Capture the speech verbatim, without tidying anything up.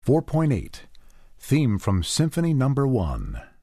four point eight. Theme from Symphony Number one.